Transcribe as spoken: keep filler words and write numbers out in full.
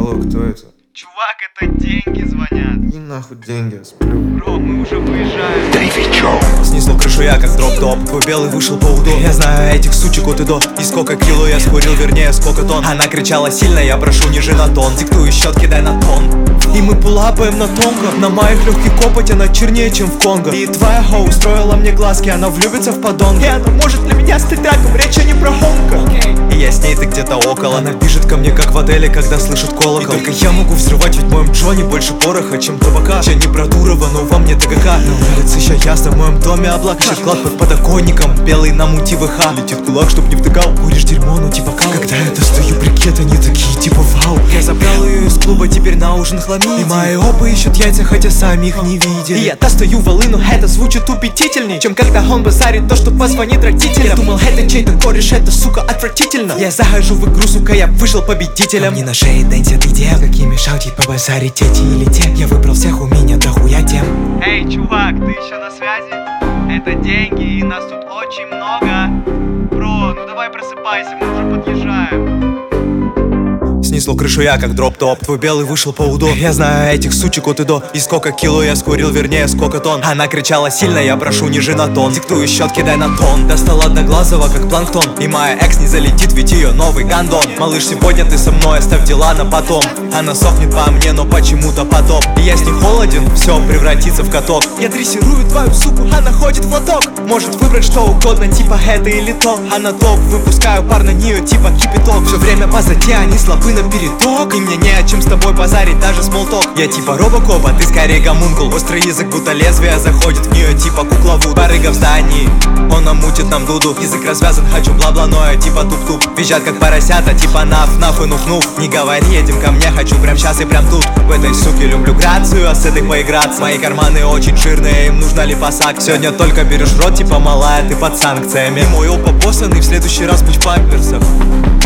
Алло, кто это? Чувак, это деньги звонят. И нахуй деньги, я сплю. Бро, мы уже выезжаем. Снесло крышу я как дроп-топ. Твой белый вышел по уду. Я знаю этих сучек от и до. И сколько кило я скурил, вернее сколько тонн. Она кричала сильно, я прошу ниже на тон. Диктую счет, кидай на тон. И мы пулапаем на тонко. На моих легких копоть она чернее, чем в Конго. И твоя хоу устроила мне глазки, она влюбится в подонка. И она может для меня стать раком, речь а не про Хонка. И я с ней, ты где-то около. Она бежит ко мне, как в отеле, когда слышит колокол. И только я могу взрывать, ведь в моем Джоне больше пороха, чем табака. Я не про Дурова, но во мне ТГК. На улице ща ясно, в моем доме облака. Щит клад под подоконником, белый на мути ВХ. Летит кулак, чтоб не втыкал, куришь дерьмо, ну типа кал. Когда я достаю брикет, они такие типа вау. Я забрал ее из клуба, теперь на ужин хламидий. И мои опы ищут яйца, хотя сами их не видели. И я достаю волыну, это звучит убедительней, чем когда он базарит то, что позвонит родителям. Я думал, это чей-то кореш, это сука отвратительно. Я захожу в игру, сука, я вышел победителем. Не на шее дэнсят иде, какие мешалки побазарить эти или те. Я выбрал всех, у меня дохуя тем. Эй, чувак, ты еще на связи? Это деньги, и нас тут очень много. Бро, ну давай просыпайся, мы уже подъезжаем. Снесло крышу я как дроп-топ. Твой белый вышел по уду. Я знаю этих сучек от и до. И сколько кило я скурил, вернее сколько тонн. Она кричала сильно, я прошу ниже на тон. Диктую счет, кидай на тон. Достал одноглазого как планктон. И моя экс не залетит, ведь ее новый гандон. Малыш, сегодня ты со мной, оставь дела на потом. Она сохнет по мне, но почему-то потоп. И я с ней холоден, все превратится в каток. Я дрессирую твою суку, она ходит в лоток. Может выбрать что угодно, типа это или то. Она топ, выпускаю пар на нее, типа кипяток. Все время позади, они слабы на передок. И мне не о чем с тобой базарить, даже смолток. Я типа робокоп, а ты скорее гомункул. Острый язык, будто лезвие, заходит в нее, типа кукла Вуд. Барыга в здании, он намутит нам дуду. Язык развязан, хочу бла-бла, но я типа туп-туп. Визжат как поросята, типа наф-наф и нуф-нуф. Не говори, едем ко мне, хочу прям сейчас и прям тут. В этой суке люблю грацию, а с этой поиграться. Мои карманы очень жирные, им нужно ли посак. Сегодня только берешь рот, типа малая, ты под санкциями. И мой опа боссанный, в следующий раз быть в памперсах.